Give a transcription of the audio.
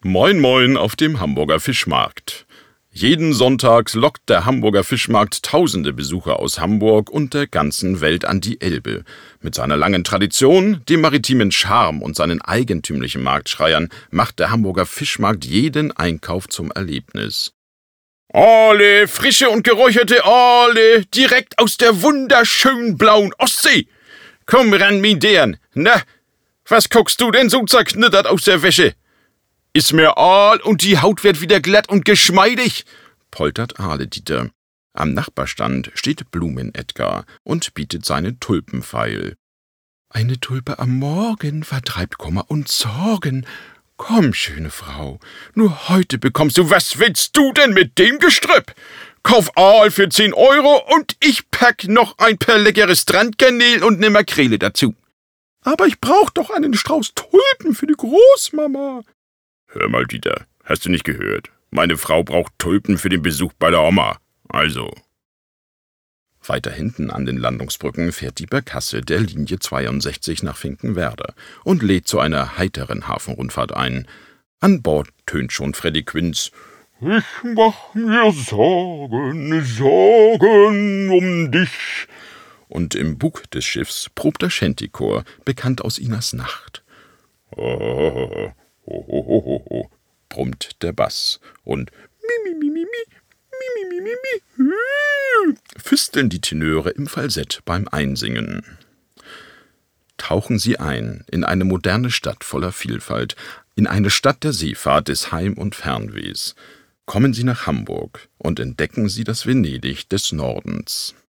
Moin Moin auf dem Hamburger Fischmarkt. Jeden Sonntag lockt der Hamburger Fischmarkt tausende Besucher aus Hamburg und der ganzen Welt an die Elbe. Mit seiner langen Tradition, dem maritimen Charme und seinen eigentümlichen Marktschreiern macht der Hamburger Fischmarkt jeden Einkauf zum Erlebnis. Aale, frische und geräucherte Aale, direkt aus der wunderschönen blauen Ostsee. Komm ran, mein Dern. Na, was guckst du denn so zerknittert aus der Wäsche? Iss mir Aal und die Haut wird wieder glatt und geschmeidig, poltert Aale-Dieter. Am Nachbarstand steht Blumen-Edgar und bietet seine Tulpenpfeil. Eine Tulpe am Morgen vertreibt Kummer und Sorgen. Komm, schöne Frau, nur heute bekommst du. Was willst du denn mit dem Gestrüpp? Kauf Aal für 10 € und ich pack noch ein paar leckere Strandgarnelen und ne Makrele dazu. Aber ich brauch doch einen Strauß Tulpen für die Großmama. Hör mal, Dieter, hast du nicht gehört? Meine Frau braucht Tulpen für den Besuch bei der Oma. Also. Weiter hinten an den Landungsbrücken fährt die Barkasse der Linie 62 nach Finkenwerder und lädt zu einer heiteren Hafenrundfahrt ein. An Bord tönt schon Freddie Quinz: Ich mach mir Sorgen, Sorgen um dich. Und im Bug des Schiffs probt der Shantychor, bekannt aus Inas Nacht. Ho, ho, ho, ho, ho, brummt der Bass und mi, mi, mi, mi, mi, mi, mi, mi, mi, füsteln die Tenöre im Falsett beim Einsingen. Tauchen Sie ein in eine moderne Stadt voller Vielfalt, in eine Stadt der Seefahrt, des Heim- und Fernwehs. Kommen Sie nach Hamburg und entdecken Sie das Venedig des Nordens.